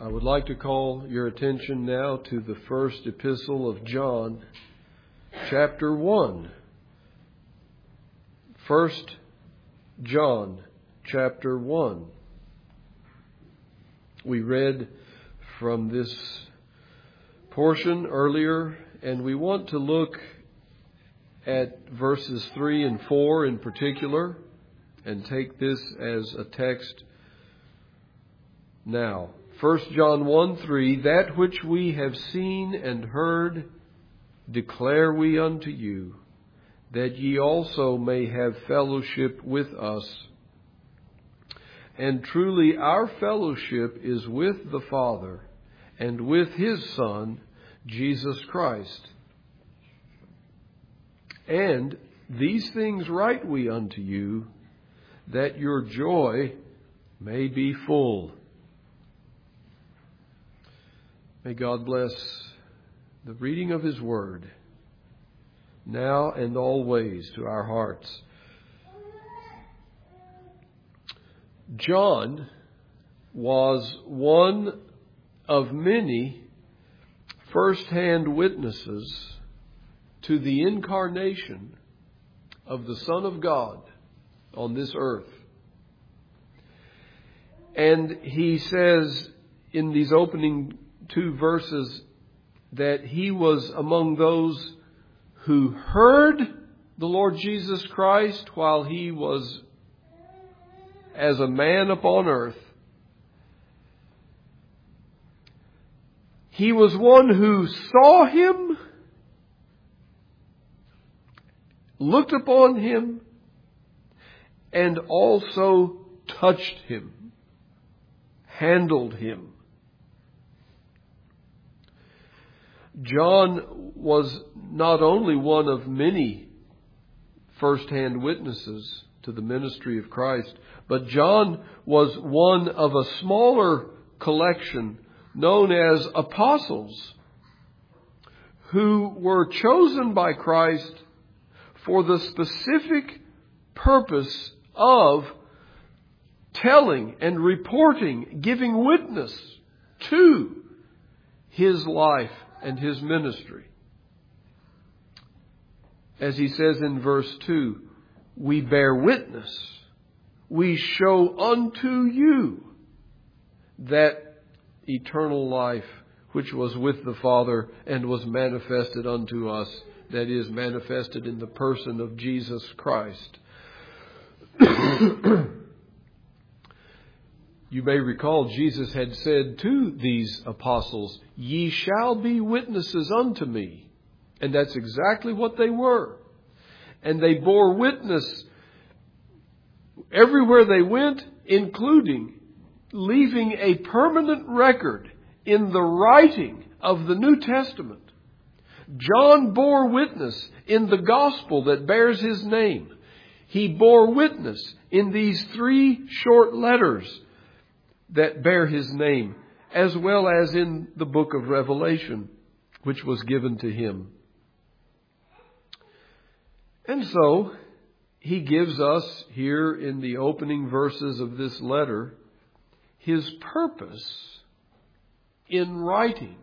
I would like to call your attention now to the first epistle of John, chapter 1. 1 John, chapter 1. We read from this portion earlier, and we want to look at verses 3 and 4 in particular, and take this as a text now. 1 John 1:3, that which we have seen and heard declare we unto you, that ye also may have fellowship with us. And truly our fellowship is with the Father and with His Son, Jesus Christ. And these things write we unto you, that your joy may be full. May God bless the reading of His Word, now and always, to our hearts. John was one of many first-hand witnesses to the incarnation of the Son of God on this earth. And he says in these opening 2 verses that he was among those who heard the Lord Jesus Christ while he was as a man upon earth. He was one who saw Him, looked upon Him, and also touched Him, handled Him. John was not only one of many first-hand witnesses to the ministry of Christ, but John was one of a smaller collection known as apostles who were chosen by Christ for the specific purpose of telling and reporting, giving witness to His life and His ministry. As he says in verse 2, we bear witness, we show unto you that eternal life which was with the Father and was manifested unto us, that is, manifested in the person of Jesus Christ. You may recall Jesus had said to these apostles, ye shall be witnesses unto me. And that's exactly what they were. And they bore witness everywhere they went, including leaving a permanent record in the writing of the New Testament. John bore witness in the gospel that bears his name. He bore witness in these 3 short letters that bear his name, as well as in the book of Revelation, which was given to him. And so, he gives us here in the opening verses of this letter his purpose in writing.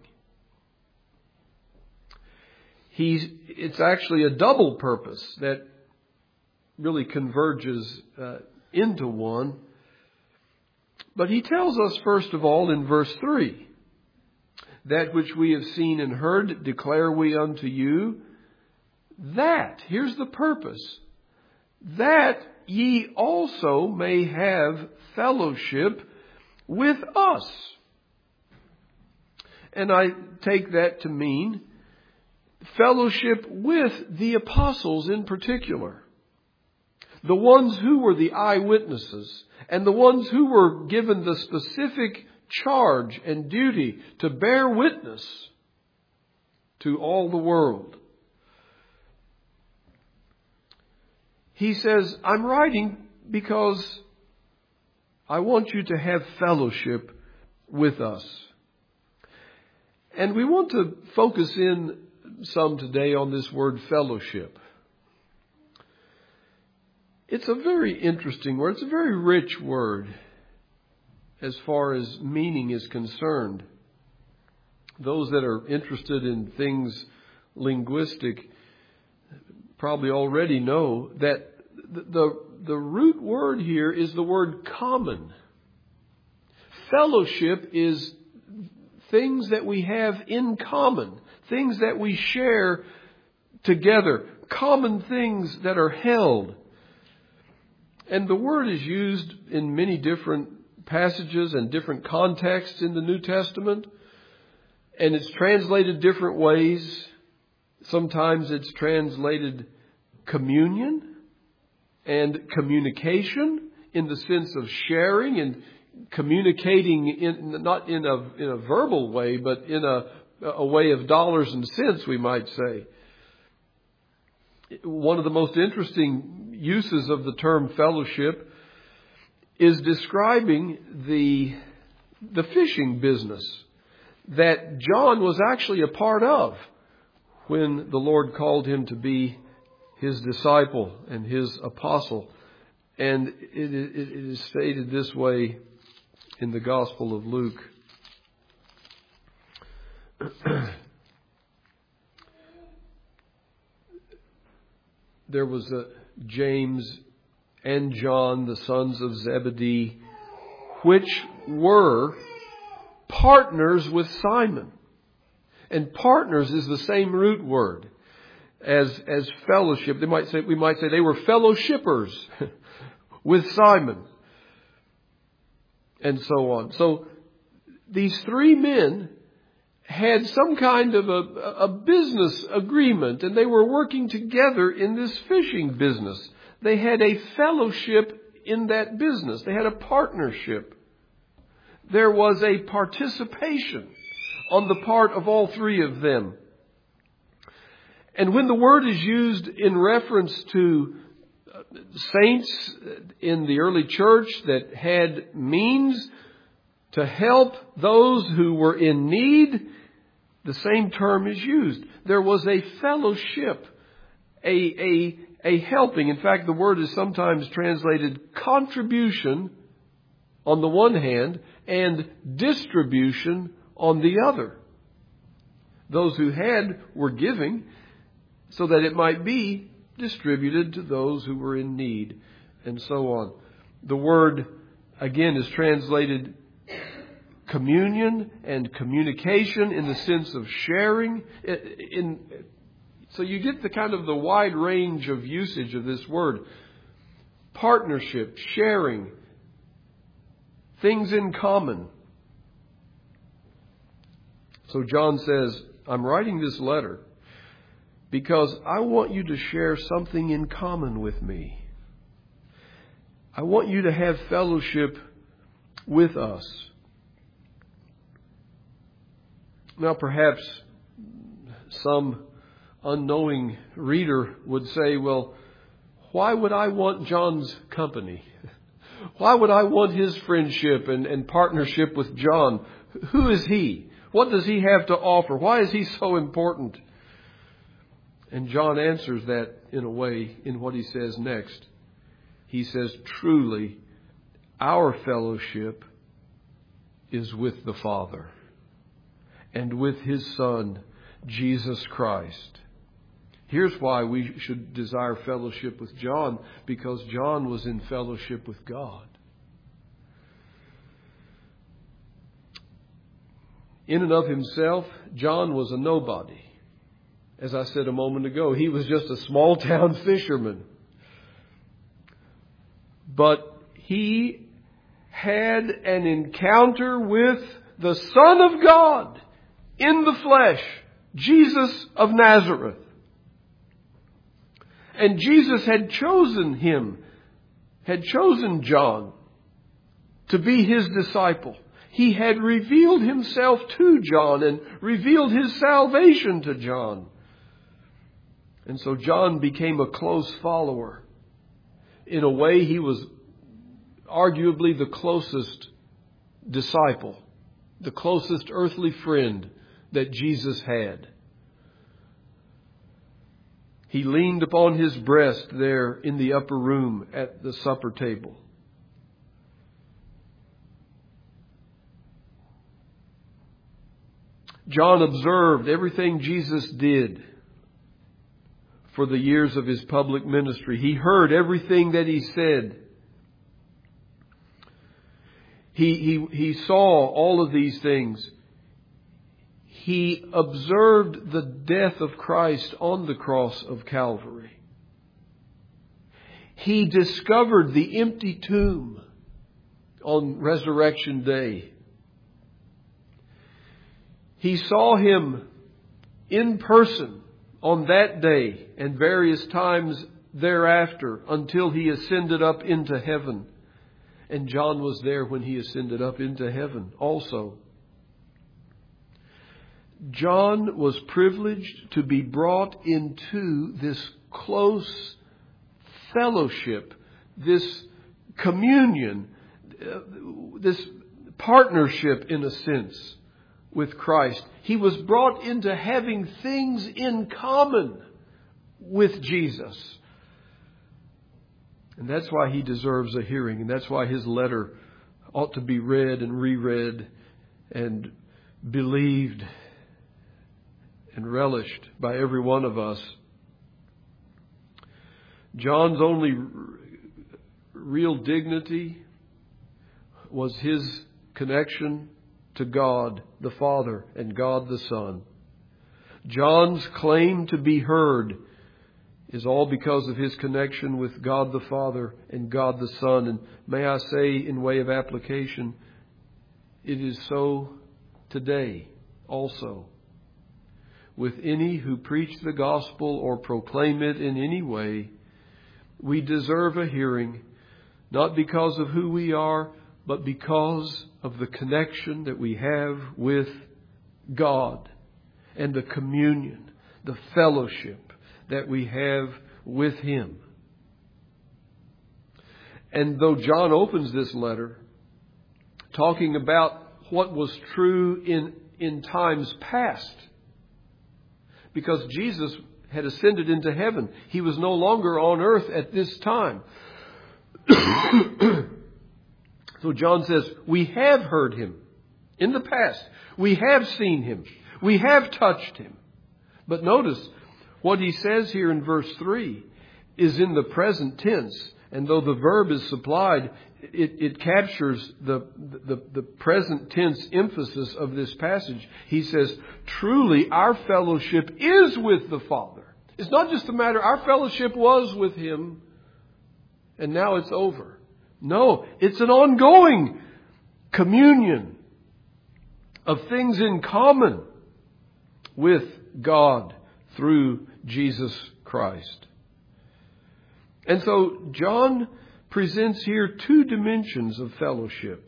It's actually a double purpose that really converges into one. But he tells us, first of all, in verse 3, that which we have seen and heard declare we unto you, that, here's the purpose, that ye also may have fellowship with us. And I take that to mean fellowship with the apostles in particular. The ones who were the eyewitnesses and the ones who were given the specific charge and duty to bear witness to all the world. He says, I'm writing because I want you to have fellowship with us. And we want to focus in some today on this word fellowship. It's a very interesting word. It's a very rich word. as far as meaning is concerned. Those that are interested in things linguistic probably already know that the root word here is the word common. Fellowship is things that we have in common, things that we share together, common things that are held. And the word is used in many different passages and different contexts in the New Testament. And it's translated different ways. Sometimes it's translated communion and communication in the sense of sharing and communicating not in a verbal way, but in a way of dollars and cents, we might say. One of the most interesting uses of the term fellowship is describing the fishing business that John was actually a part of when the Lord called him to be His disciple and His apostle. And it is stated this way in the Gospel of Luke. There was James and John, the sons of Zebedee, which were partners with Simon. And partners is the same root word as fellowship. We might say they were fellowshippers with Simon. And so on. So these three men had some kind of a business agreement, and they were working together in this fishing business. They had a fellowship in that business. They had a partnership. There was a participation on the part of all three of them. And when the word is used in reference to saints in the early church that had means to help those who were in need, the same term is used. There was a fellowship, a helping. In fact, the word is sometimes translated contribution on the one hand and distribution on the other. Those who had were giving so that it might be distributed to those who were in need, and so on. The word, again, is translated communion and communication in the sense of sharing. So you get the kind of the wide range of usage of this word. Partnership, sharing, things in common. So John says, I'm writing this letter because I want you to share something in common with me. I want you to have fellowship with us. Now, perhaps some unknowing reader would say, well, why would I want John's company? Why would I want his friendship and partnership with John? Who is he? What does he have to offer? Why is he so important? And John answers that in a way in what he says next. He says, truly, our fellowship is with the Father and with His Son, Jesus Christ. Here's why we should desire fellowship with John, because John was in fellowship with God. In and of himself, John was a nobody. As I said a moment ago, he was just a small town fisherman. But he had an encounter with the Son of God in the flesh, Jesus of Nazareth. And Jesus had chosen him, had chosen John to be His disciple. He had revealed Himself to John and revealed His salvation to John. And so John became a close follower. In a way, he was arguably the closest disciple, the closest earthly friend that Jesus had. He leaned upon His breast there in the upper room at the supper table. John observed everything Jesus did for the years of his public ministry. He heard everything that he said. He saw all of these things. He observed the death of Christ on the cross of Calvary. He discovered the empty tomb on Resurrection Day. He saw Him in person on that day and various times thereafter until He ascended up into heaven. And John was there when He ascended up into heaven also. John was privileged to be brought into this close fellowship, this communion, this partnership in a sense with Christ. He was brought into having things in common with Jesus. And that's why he deserves a hearing. And that's why his letter ought to be read and reread and believed and relished by every one of us. John's only real dignity was his connection to God the Father and God the Son. John's claim to be heard is all because of his connection with God the Father and God the Son. And may I say, in way of application, it is so today also. With any who preach the gospel or proclaim it in any way, we deserve a hearing, not because of who we are, but because of the connection that we have with God and the communion, the fellowship that we have with Him. And though John opens this letter talking about what was true in times past, because Jesus had ascended into heaven. He was no longer on earth at this time. So John says, we have heard Him in the past. We have seen Him. We have touched Him. But notice what he says here in verse 3 is in the present tense. And though the verb is supplied, it captures the present tense emphasis of this passage. He says, truly our fellowship is with the Father. It's not just a matter, our fellowship was with Him and now it's over. No, it's an ongoing communion of things in common with God through Jesus Christ. And so John presents here two dimensions of fellowship.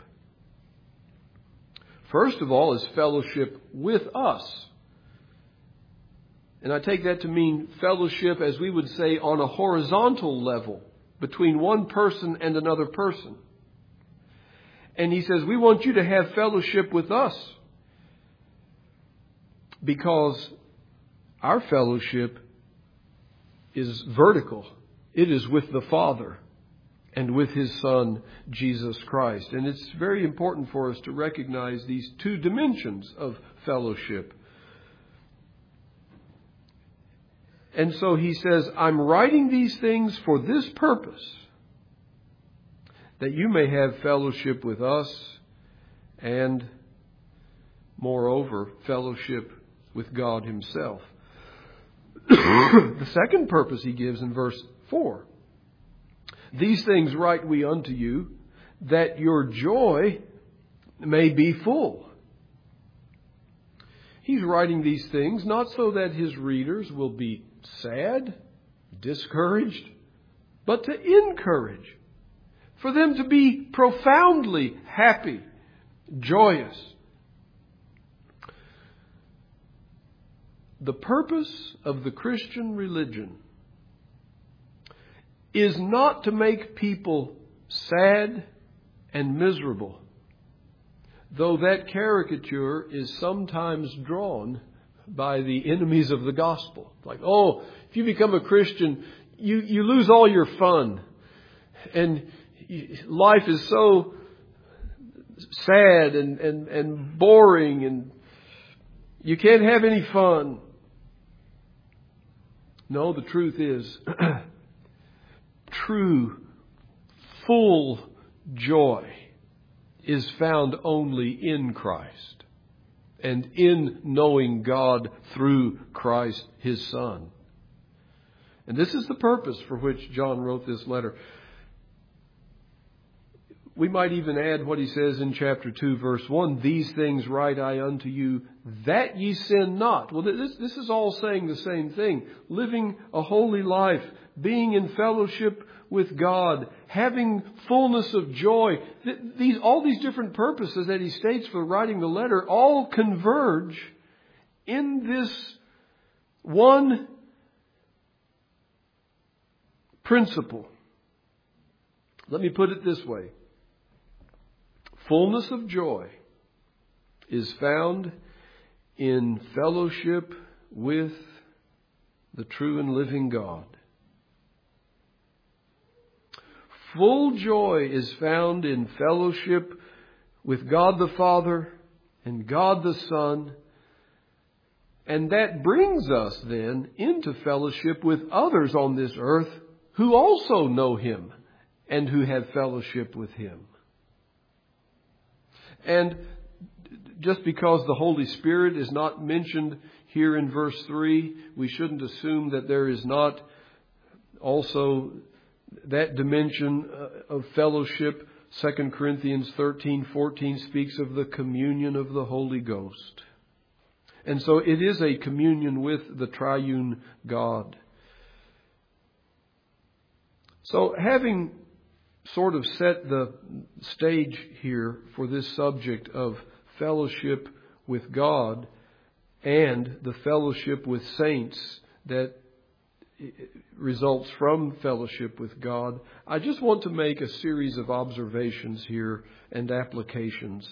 First of all is fellowship with us. And I take that to mean fellowship, as we would say, on a horizontal level between one person and another person. And he says, we want you to have fellowship with us because our fellowship is vertical. It is with the Father and with His Son, Jesus Christ. And it's very important for us to recognize these two dimensions of fellowship. And so he says, I'm writing these things for this purpose, that you may have fellowship with us and, moreover, fellowship with God Himself. The second purpose he gives in verse 4. These things write we unto you, that your joy may be full. He's writing these things not so that his readers will be sad, discouraged, but to encourage. For them to be profoundly happy, joyous. The purpose of the Christian religion is not to make people sad and miserable, though that caricature is sometimes drawn by the enemies of the gospel. Like, oh, if you become a Christian, you lose all your fun. And life is so sad and boring, and You can't have any fun. No, the truth is, true, full joy is found only in Christ and in knowing God through Christ, His Son. And this is the purpose for which John wrote this letter. We might even add what he says in chapter 2, verse 1, "These things write I unto you, that ye sin not." Well, this is all saying the same thing. Living a holy life, being in fellowship with God, having fullness of joy. All these different purposes that he states for writing the letter all converge in this one principle. Let me put it this way. Fullness of joy is found in fellowship with the true and living God. Full joy is found in fellowship with God the Father and God the Son. And that brings us then into fellowship with others on this earth who also know Him and who have fellowship with Him. And just because the Holy Spirit is not mentioned here in verse 3, we shouldn't assume that there is not also that dimension of fellowship. 2 Corinthians 13:14 speaks of the communion of the Holy Ghost. And so it is a communion with the triune God. So having sort of set the stage here for this subject of fellowship with God and the fellowship with saints that results from fellowship with God, I just want to make a series of observations here and applications.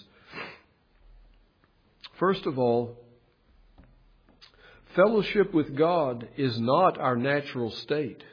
First of all, fellowship with God is not our natural state.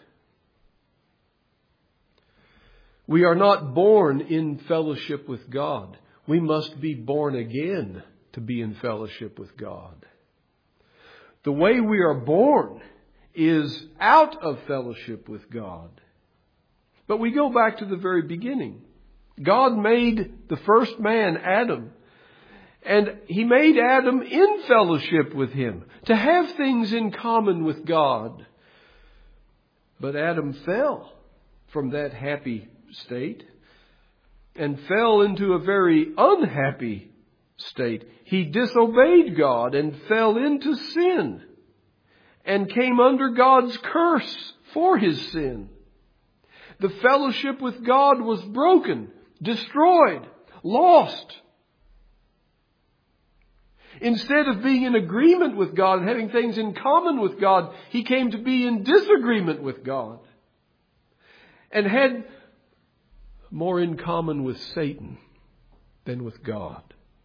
We are not born in fellowship with God. We must be born again to be in fellowship with God. The way we are born is out of fellowship with God. But we go back to the very beginning. God made the first man, Adam, and He made Adam in fellowship with Him, to have things in common with God. But Adam fell from that happy state and fell into a very unhappy state. He disobeyed God and fell into sin and came under God's curse for his sin. The fellowship with God was broken, destroyed, lost. Instead of being in agreement with God and having things in common with God, he came to be in disagreement with God and had more in common with Satan than with God.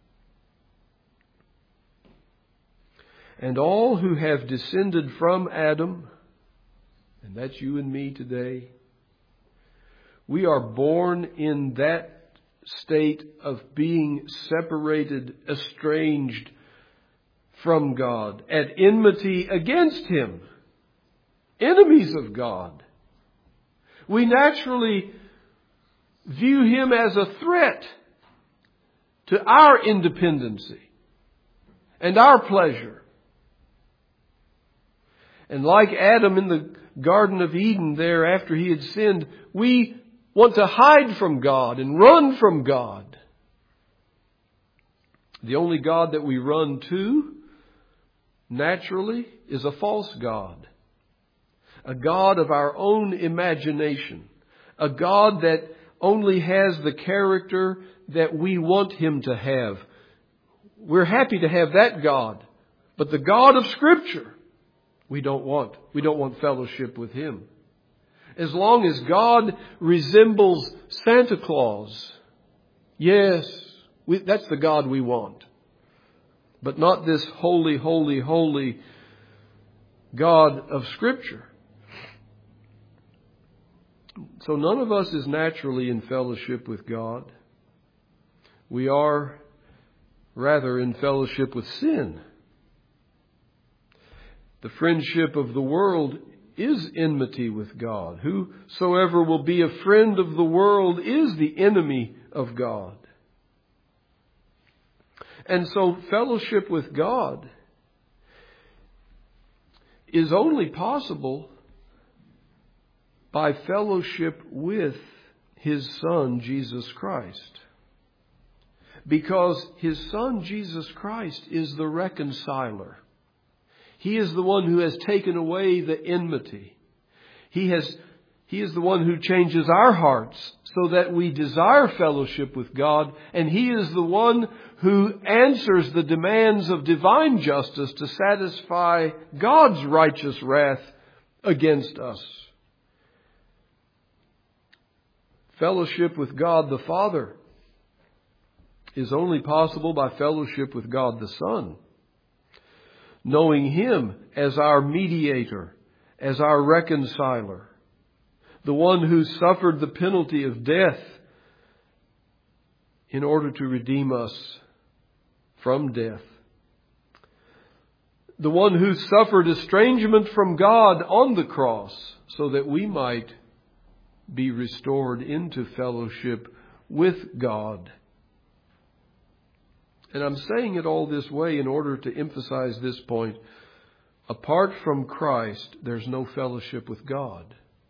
And all who have descended from Adam, and that's you and me today, we are born in that state of being separated, estranged from God, at enmity against Him, enemies of God. We naturally view Him as a threat to our independency and our pleasure. And like Adam in the Garden of Eden there after he had sinned, we want to hide from God and run from God. The only God that we run to, naturally, is a false God. A God of our own imagination. A God that only has the character that we want Him to have. We're happy to have that God. But the God of Scripture, we don't want. We don't want fellowship with Him. As long as God resembles Santa Claus, yes, that's the God we want. But not this holy, holy, holy God of Scripture. So none of us is naturally in fellowship with God. We are rather in fellowship with sin. The friendship of the world is enmity with God. Whosoever will be a friend of the world is the enemy of God. And so fellowship with God is only possible by fellowship with His Son, Jesus Christ. Because His Son, Jesus Christ, is the reconciler. He is the one who has taken away the enmity. He is the one who changes our hearts so that we desire fellowship with God. And He is the one who answers the demands of divine justice to satisfy God's righteous wrath against us. Fellowship with God the Father is only possible by fellowship with God the Son. Knowing Him as our mediator, as our reconciler, the one who suffered the penalty of death in order to redeem us from death. The one who suffered estrangement from God on the cross so that we might be restored into fellowship with God. And I'm saying it all this way in order to emphasize this point. Apart from Christ, there's no fellowship with God.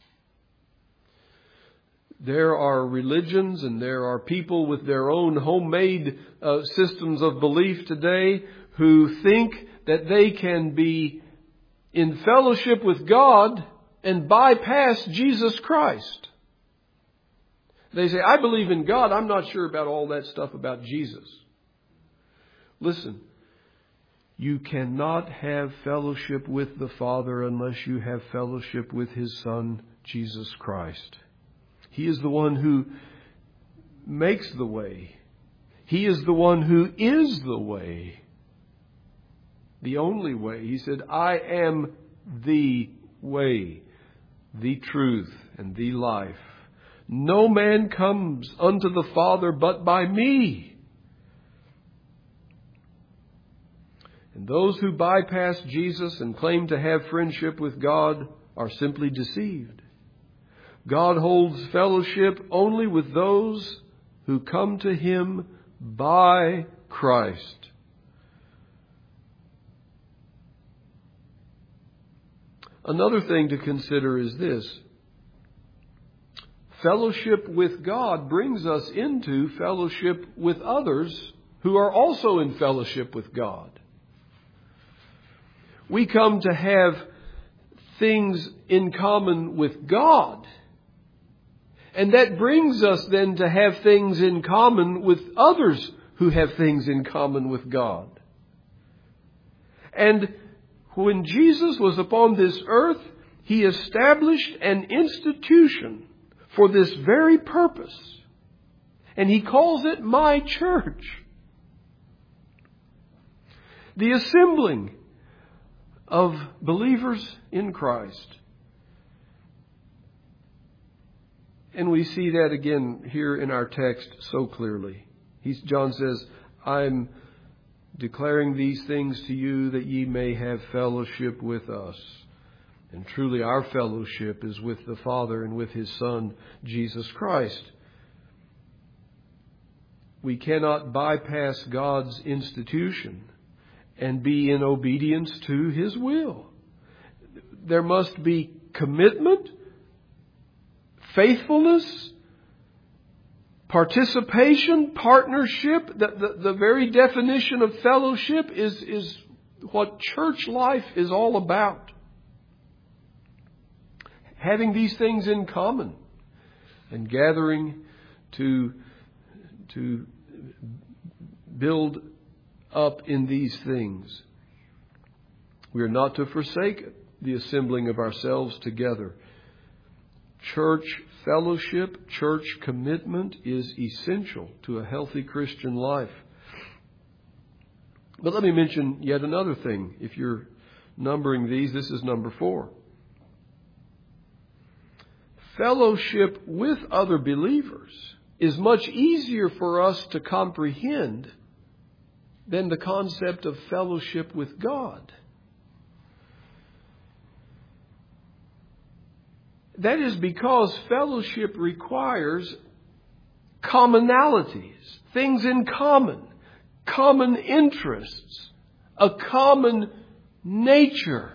There are religions and there are people with their own homemade systems of belief today who think that they can be in fellowship with God and bypass Jesus Christ. They say, I believe in God. I'm not sure about all that stuff about Jesus. Listen, you cannot have fellowship with the Father unless you have fellowship with His Son, Jesus Christ. He is the one who makes the way. He is the one who is the way. The only way. He said, I am the way, the truth, and the life. No man comes unto the Father but by me. And those who bypass Jesus and claim to have friendship with God are simply deceived. God holds fellowship only with those who come to Him by Christ. Another thing to consider is this. Fellowship with God brings us into fellowship with others who are also in fellowship with God. We come to have things in common with God. And that brings us then to have things in common with others who have things in common with God. And when Jesus was upon this earth, He established an institution for this very purpose. And He calls it my church. The assembling of believers in Christ. And we see that again here in our text so clearly. John says, I'm declaring these things to you that ye may have fellowship with us. And truly our fellowship is with the Father and with His Son, Jesus Christ. We cannot bypass God's institution and be in obedience to His will. There must be commitment, faithfulness, participation, partnership. The very definition of fellowship is what church life is all about. Having these things in common and gathering to build up in these things. We are not to forsake the assembling of ourselves together. Church fellowship, church commitment is essential to a healthy Christian life. But let me mention yet another thing. If you're numbering these, this is number 4. Fellowship with other believers is much easier for us to comprehend than the concept of fellowship with God. That is because fellowship requires commonalities, things in common, common interests, a common nature.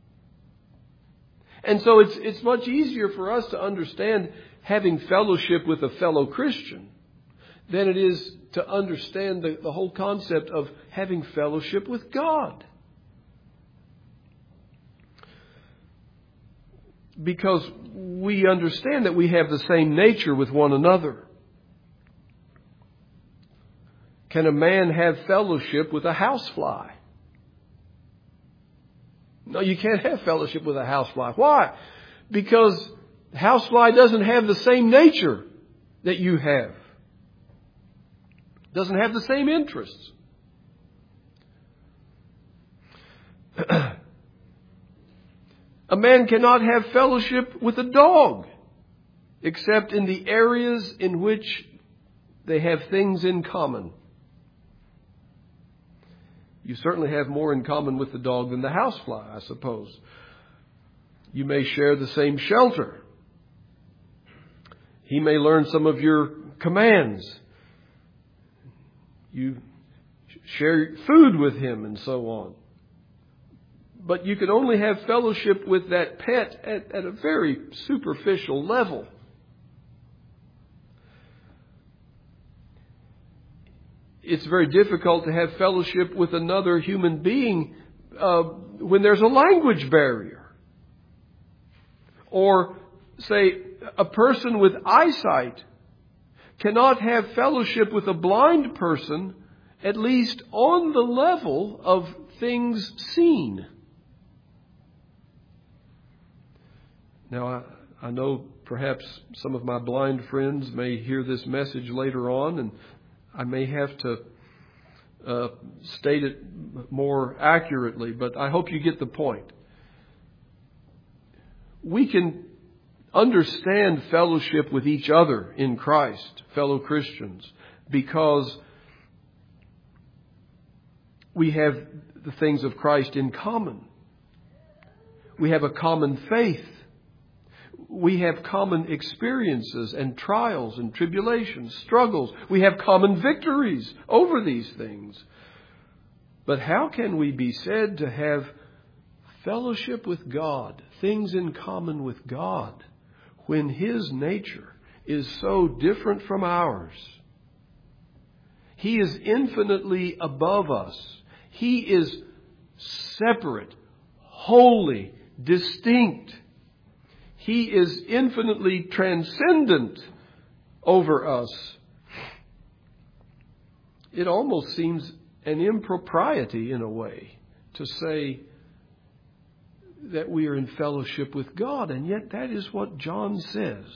And so it's much easier for us to understand having fellowship with a fellow Christian than it is to understand the whole concept of having fellowship with God. Because we understand that we have the same nature with one another. Can a man have fellowship with a housefly? No, you can't have fellowship with a housefly. Why? Because housefly doesn't have the same nature that you have. Doesn't have the same interests. A man cannot have fellowship with a dog except in the areas in which they have things in common. You certainly have more in common with the dog than the housefly, I suppose. You may share the same shelter. He may learn some of your commands. You share food with him and so on. But you can only have fellowship with that pet at a very superficial level. It's very difficult to have fellowship with another human being when there's a language barrier. Or, say, a person with eyesight cannot have fellowship with a blind person, at least on the level of things seen. Now, I know perhaps some of my blind friends may hear this message later on, and I may have to state it more accurately, but I hope you get the point. We can understand fellowship with each other in Christ, fellow Christians, because we have the things of Christ in common. We have a common faith. We have common experiences and trials and tribulations, struggles. We have common victories over these things. But how can we be said to have fellowship with God, things in common with God, when His nature is so different from ours? He is infinitely above us. He is separate, holy, distinct. He is infinitely transcendent over us. It almost seems an impropriety in a way to say that we are in fellowship with God, and yet that is what John says.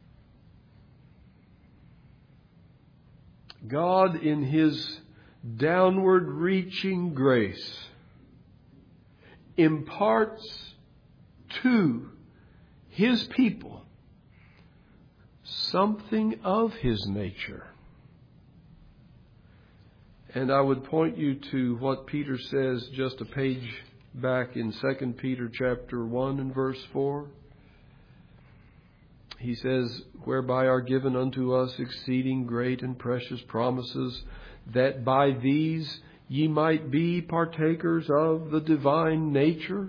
God, in His downward reaching grace, imparts to His people something of His nature. And I would point you to what Peter says just a page back in 2 Peter chapter 1 and verse 4. He says, whereby are given unto us exceeding great and precious promises, that by these ye might be partakers of the divine nature.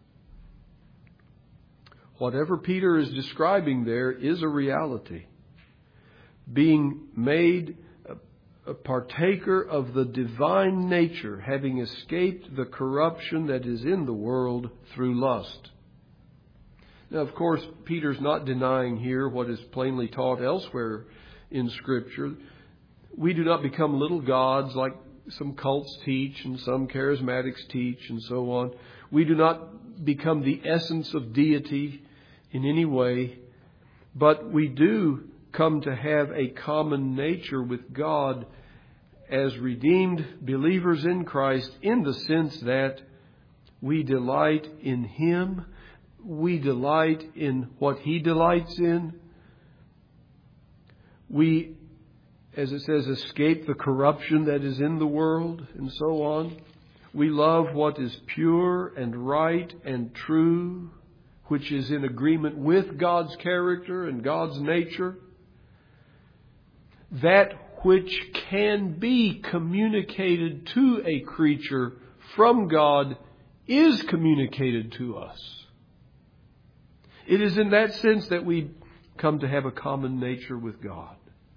Whatever Peter is describing there is a reality. Being made a partaker of the divine nature, having escaped the corruption that is in the world through lust. Now, of course, Peter's not denying here what is plainly taught elsewhere in Scripture. We do not become little gods like some cults teach and some charismatics teach and so on. We do not become the essence of deity in any way, but we do come to have a common nature with God as redeemed believers in Christ, in the sense that we delight in Him, we delight in what He delights in. We, as it says, escape the corruption that is in the world and so on. We love what is pure and right and true, which is in agreement with God's character and God's nature. That which can be communicated to a creature from God is communicated to us. It is in that sense that we come to have a common nature with God.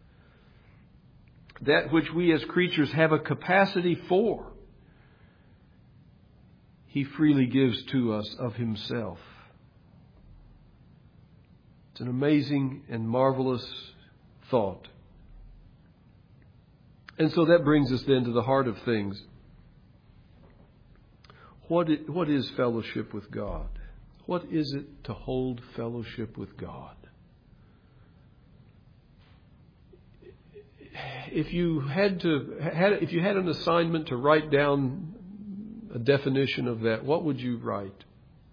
That which we as creatures have a capacity for, He freely gives to us of Himself. It's an amazing and marvelous thought. And so that brings us then to the heart of things. What is fellowship with God? What is it to hold fellowship with God? If you had an assignment to write down a definition of that, what would you write?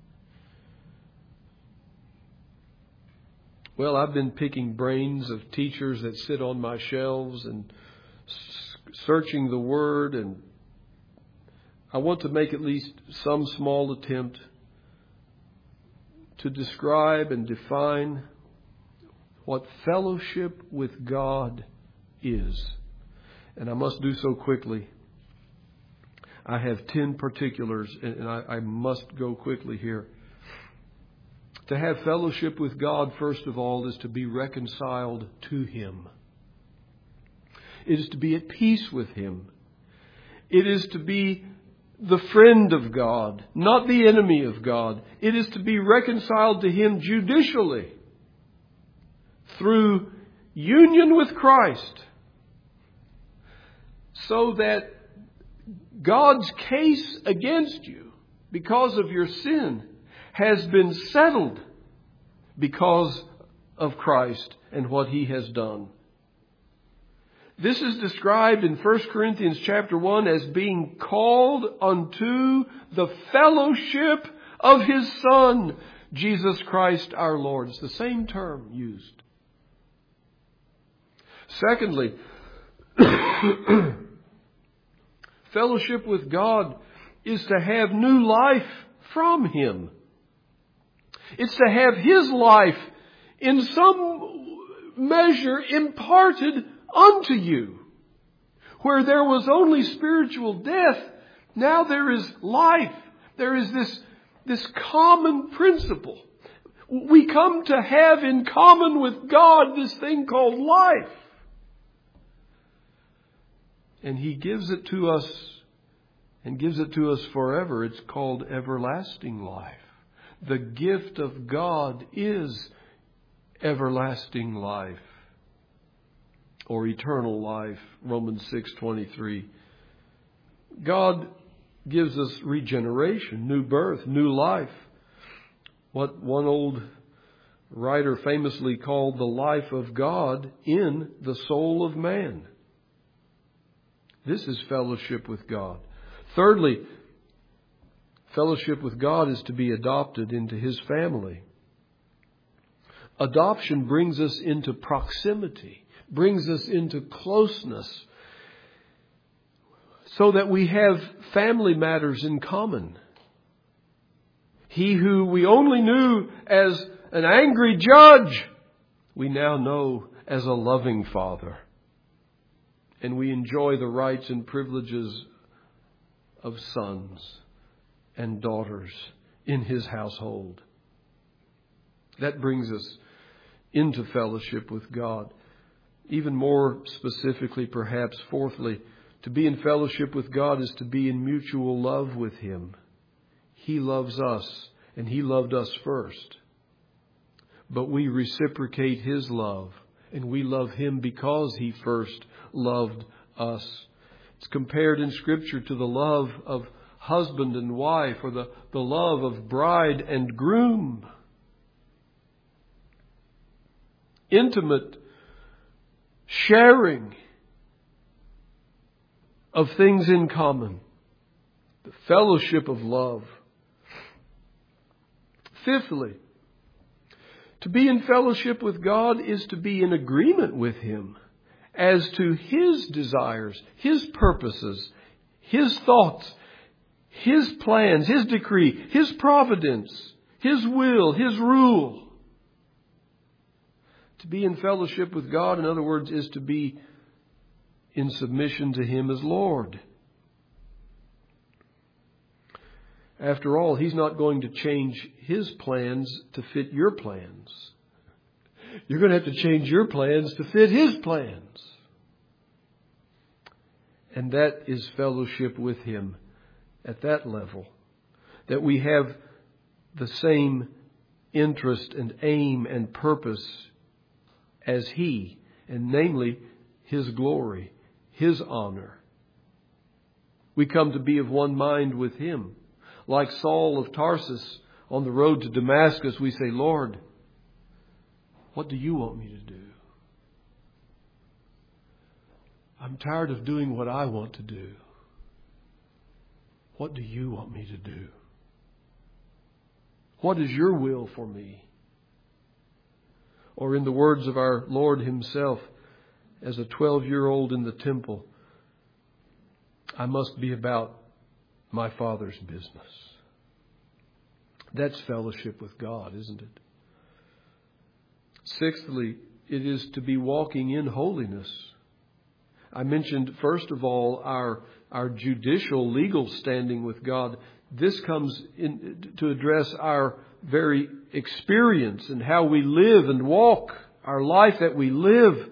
Well, I've been picking brains of teachers that sit on my shelves and searching the Word, and I want to make at least some small attempt to describe and define what fellowship with God is. And I must do so quickly. I have 10 particulars, and I must go quickly here. To have fellowship with God, first of all, is to be reconciled to Him. It is to be at peace with Him. It is to be the friend of God, not the enemy of God. It is to be reconciled to Him judicially through union with Christ, so that God's case against you because of your sin has been settled because of Christ and what He has done. This is described in 1 Corinthians chapter 1 as being called unto the fellowship of His Son, Jesus Christ our Lord. It's the same term used. Secondly, fellowship with God is to have new life from Him. It's to have His life in some measure imparted unto you. Where there was only spiritual death, now there is life. There is this common principle. We come to have in common with God this thing called life. And He gives it to us, and gives it to us forever. It's called everlasting life. The gift of God is everlasting life, or eternal life, Romans 6:23. God gives us regeneration, new birth, new life. What one old writer famously called the life of God in the soul of man. This is fellowship with God. Thirdly, fellowship with God is to be adopted into His family. Adoption brings us into proximity, brings us into closeness, so that we have family matters in common. He who we only knew as an angry judge, we now know as a loving Father. And we enjoy the rights and privileges of sons and daughters in His household. That brings us into fellowship with God. Even more specifically, perhaps, fourthly, to be in fellowship with God is to be in mutual love with Him. He loves us, and He loved us first. But we reciprocate His love, and we love Him because He first loved us. It's compared in Scripture to the love of husband and wife, or the love of bride and groom. Intimate sharing of things in common. The fellowship of love. Fifthly, to be in fellowship with God is to be in agreement with Him as to His desires, His purposes, His thoughts, His plans, His decree, His providence, His will, His rule. To be in fellowship with God, in other words, is to be in submission to Him as Lord. After all, He's not going to change His plans to fit your plans. You're going to have to change your plans to fit His plans. And that is fellowship with Him at that level. That we have the same interest and aim and purpose as He, and namely His glory, His honor. We come to be of one mind with Him. Like Saul of Tarsus on the road to Damascus, we say, Lord, what do you want me to do? I'm tired of doing what I want to do. What do you want me to do? What is your will for me? Or in the words of our Lord Himself, as a 12-year-old in the temple, I must be about my Father's business. That's fellowship with God, isn't it? Sixthly, it is to be walking in holiness. I mentioned, first of all, our judicial, legal standing with God. This comes in to address our very experience and how we live and walk, our life that we live.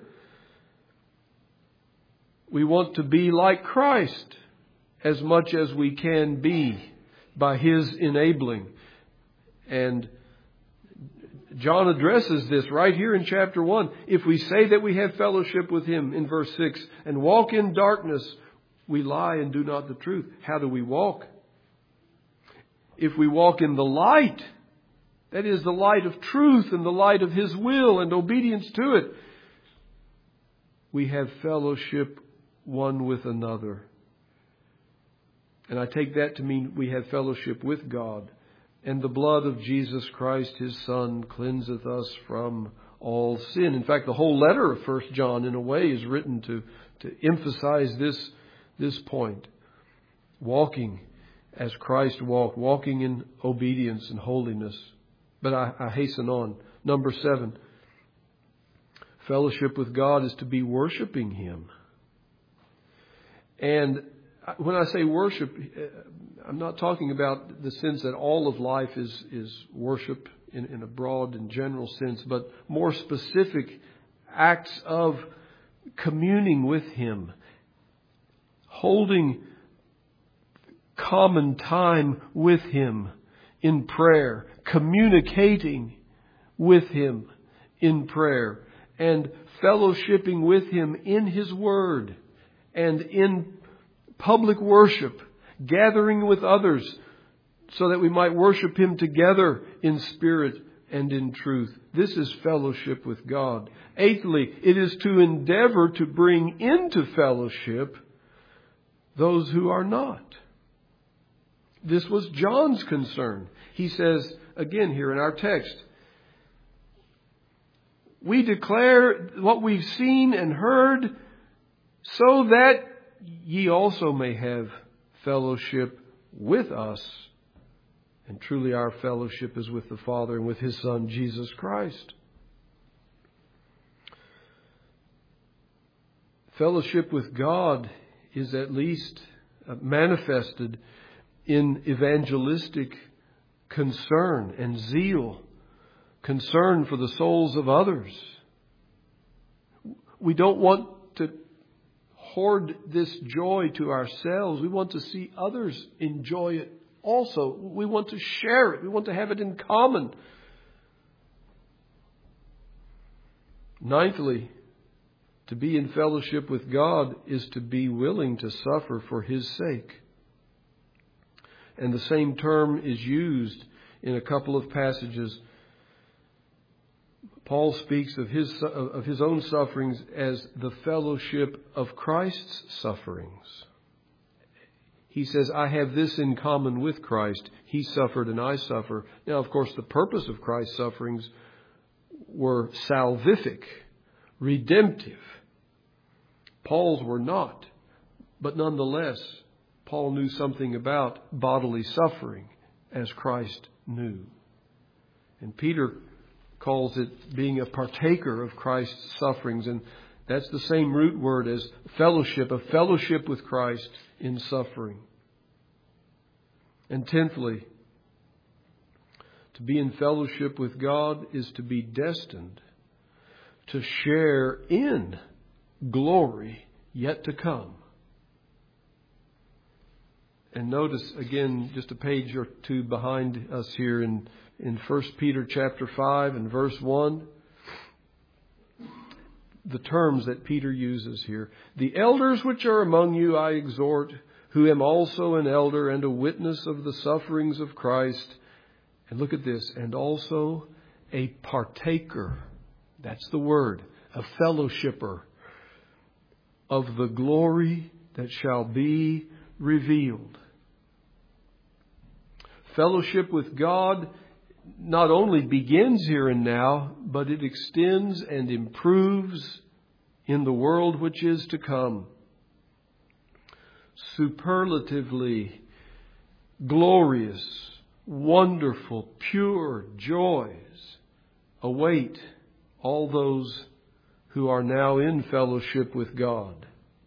We want to be like Christ as much as we can be by His enabling. And John addresses this right here in chapter 1. If we say that we have fellowship with Him, in verse 6, and walk in darkness, we lie and do not the truth. How do we walk? If we walk in the light, that is the light of truth and the light of His will and obedience to it, we have fellowship one with another. And I take that to mean we have fellowship with God. And the blood of Jesus Christ, His Son, cleanseth us from all sin. In fact, the whole letter of 1 John, in a way, is written to emphasize this point. Walking as Christ walked, walking in obedience and holiness. But I hasten on. Number 7. Fellowship with God is to be worshiping Him. And when I say worship, I'm not talking about the sense that all of life is worship in a broad and general sense, but more specific acts of communing with Him, holding common time with Him in prayer, communicating with Him in prayer, and fellowshipping with Him in His Word and in public worship, gathering with others so that we might worship Him together in spirit and in truth. This is fellowship with God. Eighthly, it is to endeavor to bring into fellowship those who are not. This was John's concern. He says, again here in our text, we declare what we've seen and heard so that ye also may have fellowship with us. And truly our fellowship is with the Father and with His Son, Jesus Christ. Fellowship with God is at least manifested in evangelistic concern and zeal, concern for the souls of others. We don't want to hoard this joy to ourselves. We want to see others enjoy it also. We want to share it. We want to have it in common. Ninthly, to be in fellowship with God is to be willing to suffer for His sake. And the same term is used in a couple of passages. Paul speaks of his own sufferings as the fellowship of Christ's sufferings. He says, I have this in common with Christ. He suffered and I suffer. Now, of course, the purpose of Christ's sufferings were salvific, redemptive. Paul's were not. But nonetheless, Paul knew something about bodily suffering as Christ knew. And Peter calls it being a partaker of Christ's sufferings. And that's the same root word as fellowship, a fellowship with Christ in suffering. And 10thly, to be in fellowship with God is to be destined to share in glory yet to come. And notice again, just a page or two behind us here in 1 Peter chapter 5 and verse 1, the terms that Peter uses here. The elders which are among you I exhort, who am also an elder and a witness of the sufferings of Christ. And look at this, and also a partaker. That's the word, a fellowshipper of the glory that shall be revealed. Fellowship with God not only begins here and now, but it extends and improves in the world which is to come. Superlatively glorious, wonderful, pure joys await all those who are now in fellowship with God.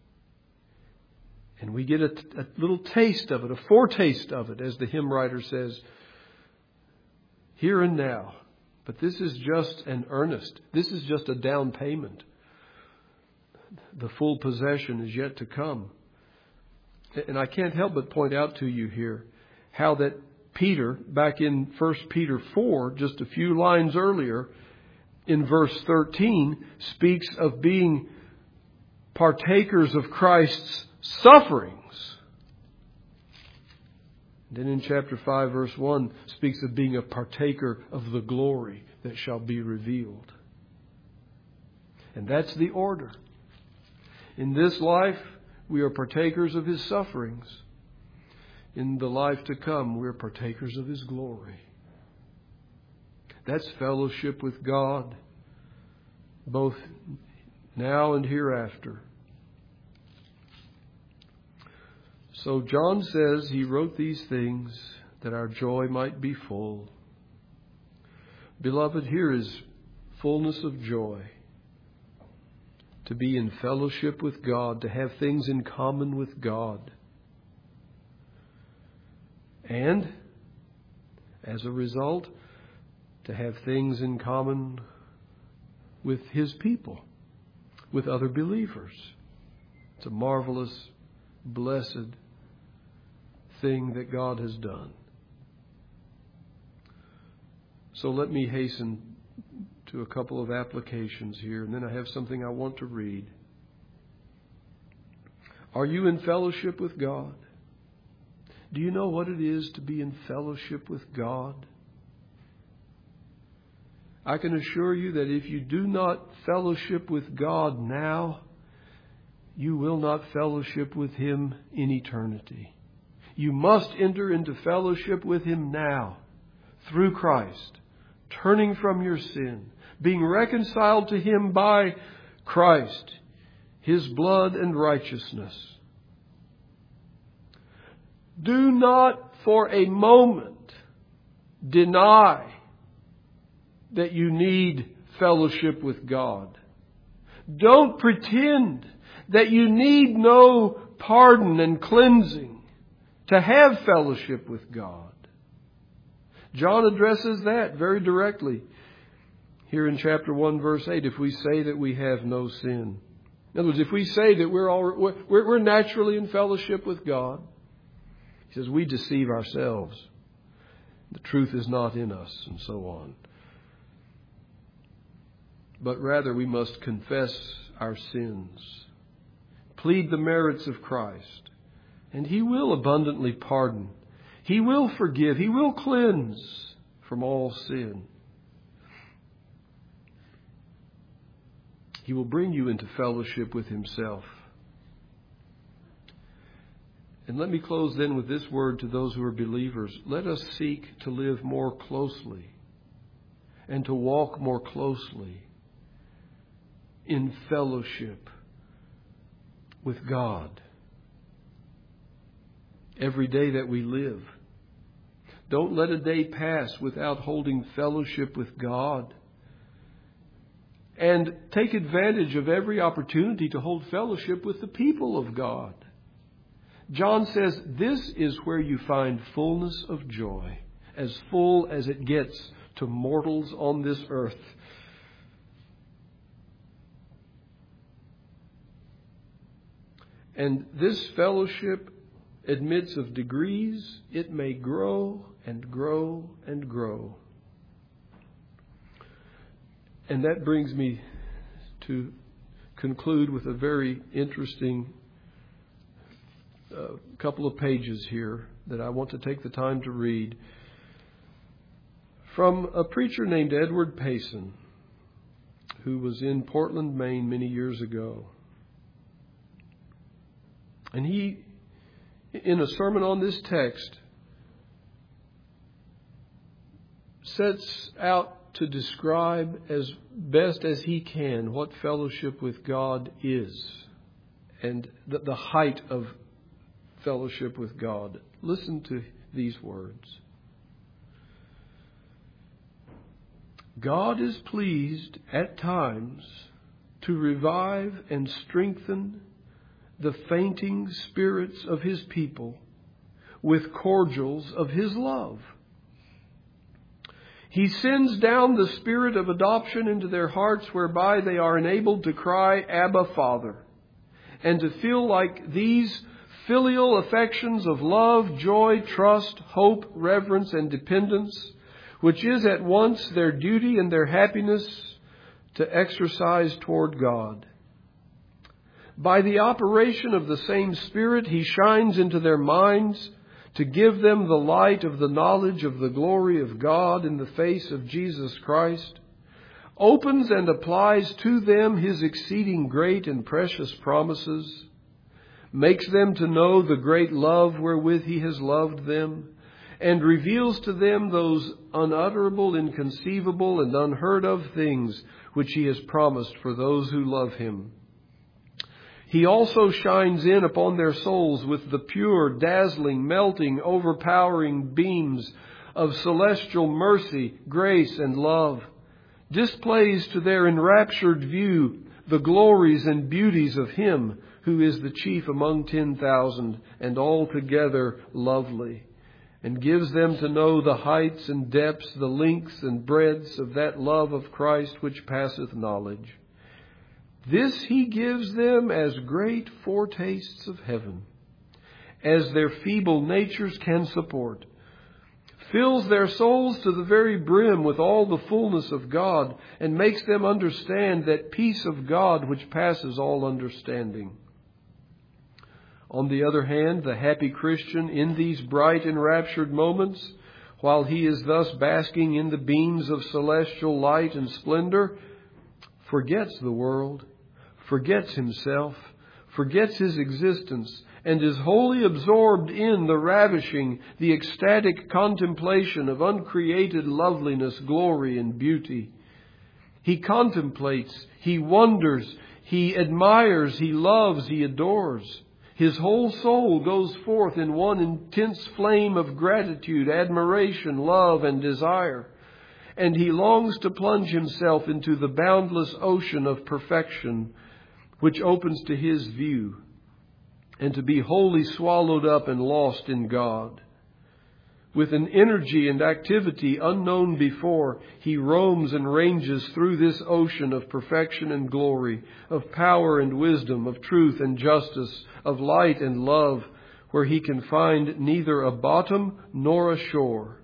And we get a little taste of it, a foretaste of it, as the hymn writer says, here and now. But this is just an earnest. This is just a down payment. The full possession is yet to come. And I can't help but point out to you here how that Peter, back in 1 Peter 4, just a few lines earlier, in verse 13, speaks of being partakers of Christ's sufferings. Then in chapter 5, verse 1, speaks of being a partaker of the glory that shall be revealed. And that's the order. In this life, we are partakers of His sufferings. In the life to come, we are partakers of His glory. That's fellowship with God, both now and hereafter. So John says he wrote these things that our joy might be full. Beloved, here is fullness of joy. To be in fellowship with God, to have things in common with God. And, as a result, to have things in common with His people, with other believers. It's a marvelous, blessed thing that God has done. So let me hasten to a couple of applications here, and then I have something I want to read. Are you in fellowship with God? Do you know what it is to be in fellowship with God? I can assure you that if you do not fellowship with God now, you will not fellowship with Him in eternity. You must enter into fellowship with Him now, through Christ, turning from your sin, being reconciled to Him by Christ, His blood and righteousness. Do not for a moment deny that you need fellowship with God. Don't pretend that you need no pardon and cleansing to have fellowship with God. John addresses that very directly here in chapter 1, verse 8, if we say that we have no sin. In other words, if we say that we're naturally in fellowship with God, he says we deceive ourselves. The truth is not in us, and so on. But rather we must confess our sins, plead the merits of Christ, and He will abundantly pardon. He will forgive. He will cleanse from all sin. He will bring you into fellowship with Himself. And let me close then with this word to those who are believers. Let us seek to live more closely and to walk more closely in fellowship with God every day that we live. Don't let a day pass without holding fellowship with God. And take advantage of every opportunity to hold fellowship with the people of God. John says this is where you find fullness of joy, as full as it gets to mortals on this earth. And this fellowship admits of degrees. It may grow and grow and grow. And that brings me to conclude with a very interesting couple of pages here that I want to take the time to read. From a preacher named Edward Payson, who was in Portland, Maine many years ago. And he, in a sermon on this text, sets out to describe as best as he can what fellowship with God is and the height of fellowship with God. Listen to these words. God is pleased at times to revive and strengthen the fainting spirits of His people with cordials of His love. He sends down the spirit of adoption into their hearts, whereby they are enabled to cry, Abba, Father, and to feel like these filial affections of love, joy, trust, hope, reverence, and dependence, which is at once their duty and their happiness to exercise toward God. By the operation of the same Spirit, He shines into their minds to give them the light of the knowledge of the glory of God in the face of Jesus Christ, opens and applies to them His exceeding great and precious promises, makes them to know the great love wherewith He has loved them, and reveals to them those unutterable, inconceivable, and unheard of things which He has promised for those who love Him. He also shines in upon their souls with the pure, dazzling, melting, overpowering beams of celestial mercy, grace, and love, displays to their enraptured view the glories and beauties of Him who is the chief among 10,000 and altogether lovely, and gives them to know the heights and depths, the lengths and breadths of that love of Christ which passeth knowledge. This He gives them as great foretastes of heaven, as their feeble natures can support, fills their souls to the very brim with all the fullness of God, and makes them understand that peace of God which passes all understanding. On the other hand, the happy Christian in these bright enraptured moments, while he is thus basking in the beams of celestial light and splendor, forgets the world, forgets himself, forgets his existence, and is wholly absorbed in the ravishing, the ecstatic contemplation of uncreated loveliness, glory, and beauty. He contemplates, he wonders, he admires, he loves, he adores. His whole soul goes forth in one intense flame of gratitude, admiration, love, and desire. And he longs to plunge himself into the boundless ocean of perfection which opens to his view, and to be wholly swallowed up and lost in God. With an energy and activity unknown before, he roams and ranges through this ocean of perfection and glory, of power and wisdom, of truth and justice, of light and love, where he can find neither a bottom nor a shore.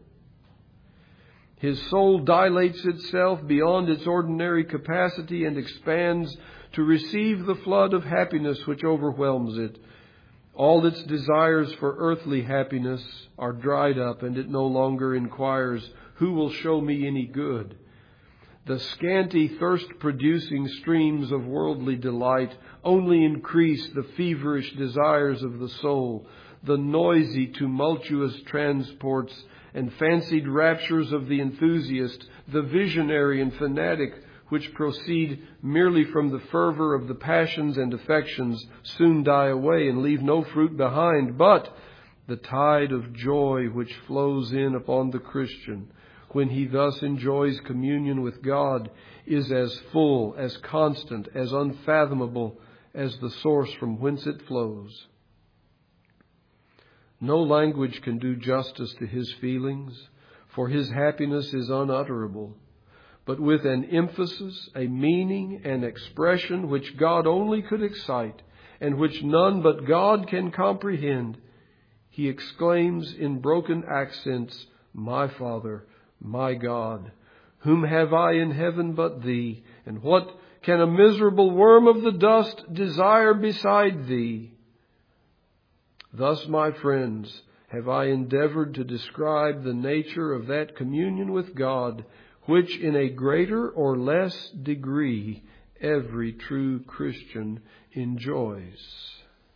His soul dilates itself beyond its ordinary capacity and expands to receive the flood of happiness which overwhelms it. All its desires for earthly happiness are dried up, and it no longer inquires, who will show me any good? The scanty, thirst-producing streams of worldly delight only increase the feverish desires of the soul, the noisy, tumultuous transports and fancied raptures of the enthusiast, the visionary and fanatic, which proceed merely from the fervor of the passions and affections, soon die away and leave no fruit behind. But The tide of joy which flows in upon the Christian when he thus enjoys communion with God is as full, as constant, as unfathomable as the source from whence it flows. No language can do justice to his feelings, for his happiness is unutterable. But with an emphasis, a meaning, an expression which God only could excite, and which none but God can comprehend, he exclaims in broken accents, "My Father, my God, whom have I in heaven but Thee? And what can a miserable worm of the dust desire beside Thee?" Thus, my friends, have I endeavored to describe the nature of that communion with God, which in a greater or less degree every true Christian enjoys.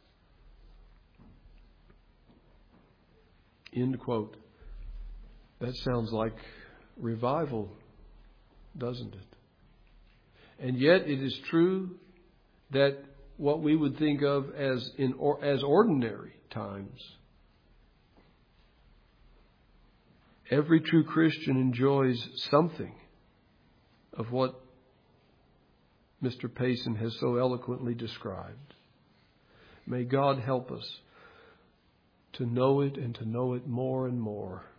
End quote. That sounds like revival, doesn't it? And yet it is true that what we would think of as ordinary times, every true Christian enjoys something of what Mr. Payson has so eloquently described. May God help us to know it and to know it more and more.